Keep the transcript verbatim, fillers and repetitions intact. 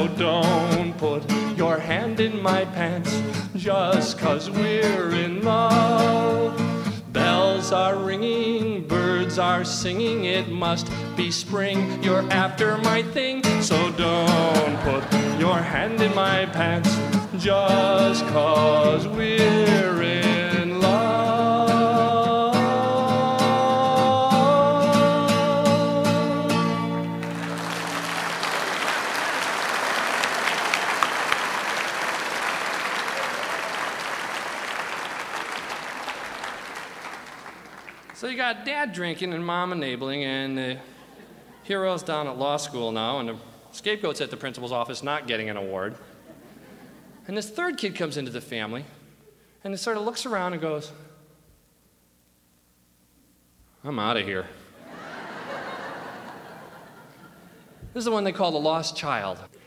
So don't put your hand in my pants just 'cause we're in love. Bells are ringing, birds are singing, it must be spring. You're after my thing, so don't put your hand in my pants just 'cause we're in love. So you got Dad drinking and Mom enabling, and the hero's down at law school now, and the scapegoat's at the principal's office not getting an award. And this third kid comes into the family, and he sort of looks around and goes, I'm out of here. This is the one they call the lost child.